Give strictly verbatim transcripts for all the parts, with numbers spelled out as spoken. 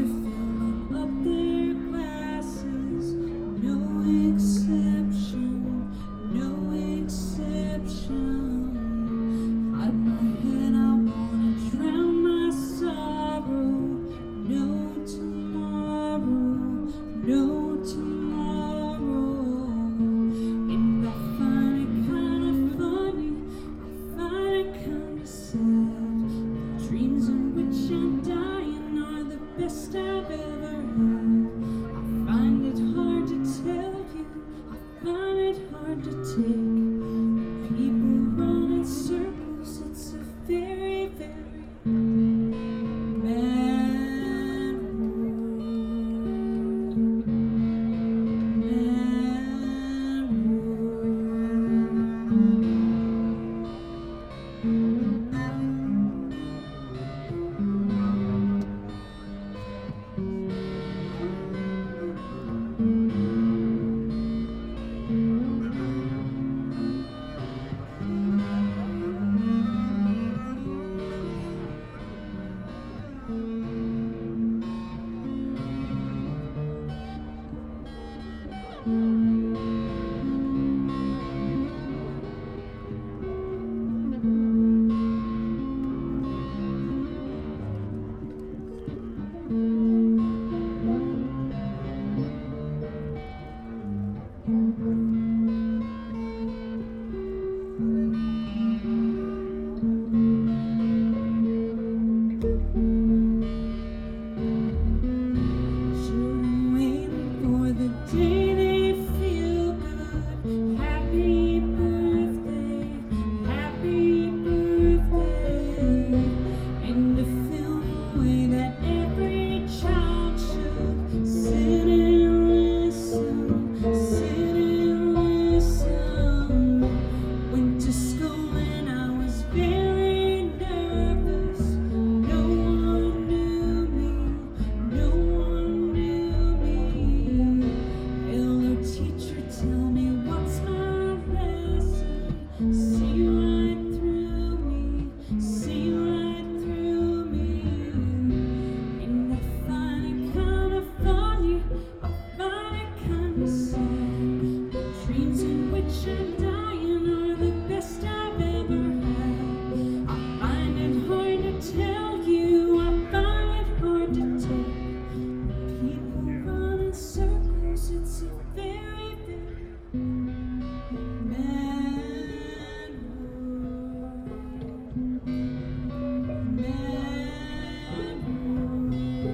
filling up their glasses. No exception, no exception. Hide my head, I wanna drown my sorrow. No tomorrow, no tomorrow. And I find it kinda funny, I find it kinda sad. The dreams in which I'm dying are the best I've ever had. I find it hard to tell you, I find it hard to take. People run in circles, it's a very, very mad world. Mad Children waiting for the day they feel good. Happy birthday, happy birthday. And to film the way that every child should sit and listen, sit and listen. Went to school and I was very nervous. No one knew me, no one knew me. Elder teacher, tell me what's my lesson. See right through me, see right through me. And I find it kinda funny, I find it kinda sad. The dreams in which I'm dying are the best I've ever had. I find it hard to tell you, I find it hard to take. People run in circles, it's a very, very mad world. Mad world.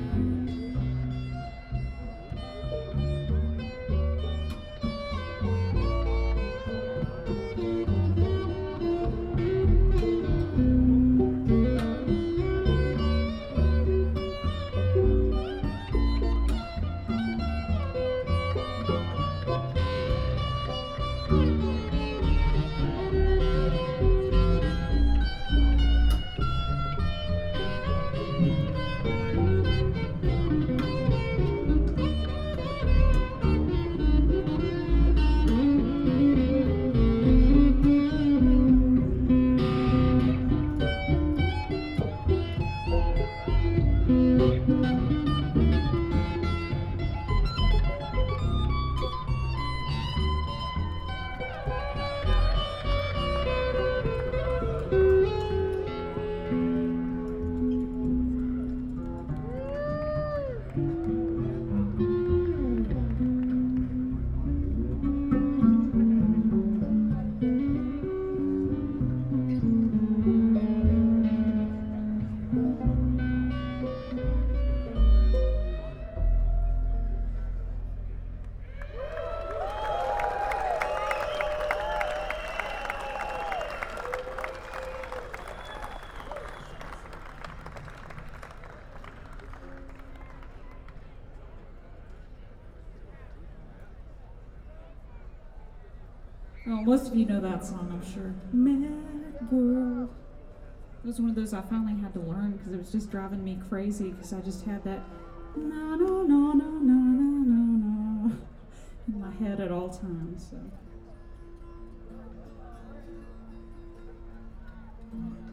Well, most of you know that song, I'm sure. Mad World. It was one of those I finally had to learn because it was just driving me crazy because I just had that no, no, no, no, no, no, no, no in my head at all times. So.